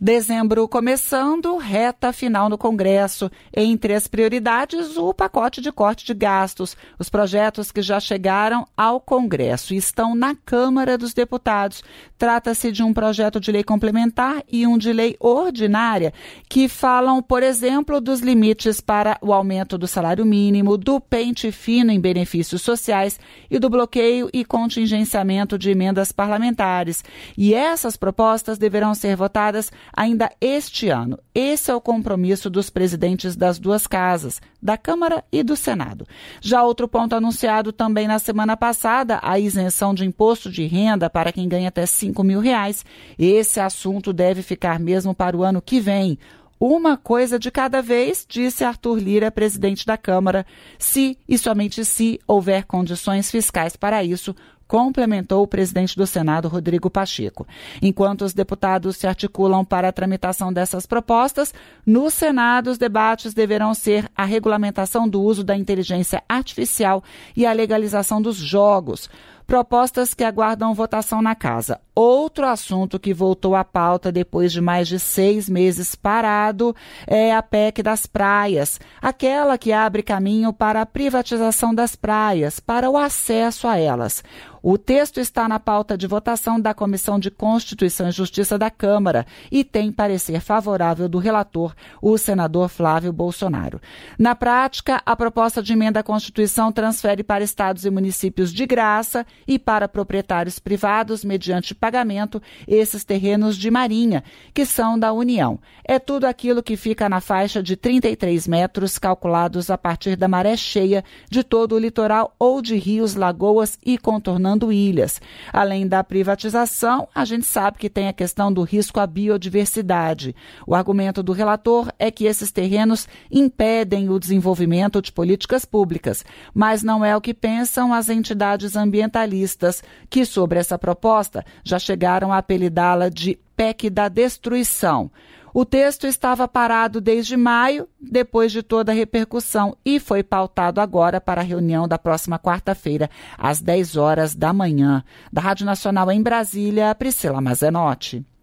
Dezembro começando, reta final no Congresso. Entre as prioridades, o pacote de corte de gastos. Os projetos que já chegaram ao Congresso e estão na Câmara dos Deputados. Trata-se de um projeto de lei complementar e um de lei ordinária que falam, por exemplo, dos limites para o aumento do salário mínimo, do pente fino em benefícios sociais e do bloqueio e contingenciamento de emendas parlamentares. E essas propostas deverão ser votadas ainda este ano. Esse é o compromisso dos presidentes das duas casas, da Câmara e do Senado. Já outro ponto anunciado também na semana passada, a isenção de imposto de renda para quem ganha até R$5 mil. Esse assunto deve ficar mesmo para o ano que vem. Uma coisa de cada vez, disse Arthur Lira, presidente da Câmara, se e somente se houver condições fiscais para isso, complementou o presidente do Senado, Rodrigo Pacheco. Enquanto os deputados se articulam para a tramitação dessas propostas, no Senado os debates deverão ser a regulamentação do uso da inteligência artificial e a legalização dos jogos. Propostas que aguardam votação na casa. Outro assunto que voltou à pauta depois de mais de 6 meses parado é a PEC das praias, aquela que abre caminho para a privatização das praias, para o acesso a elas. O texto está na pauta de votação da Comissão de Constituição e Justiça da Câmara e tem parecer favorável do relator, o senador Flávio Bolsonaro. Na prática, a proposta de emenda à Constituição transfere para estados e municípios de graça e para proprietários privados, mediante pagamento, esses terrenos de marinha, que são da União. É tudo aquilo que fica na faixa de 33 metros, calculados a partir da maré cheia de todo o litoral ou de rios, lagoas e contornando ilhas. Além da privatização, a gente sabe que tem a questão do risco à biodiversidade. O argumento do relator é que esses terrenos impedem o desenvolvimento de políticas públicas, mas não é o que pensam as entidades ambientalistas, que sobre essa proposta já chegaram a apelidá-la de PEC da destruição. O texto estava parado desde maio, depois de toda a repercussão, e foi pautado agora para a reunião da próxima quarta-feira, às 10 horas da manhã. Da Rádio Nacional em Brasília, Priscila Mazenotti.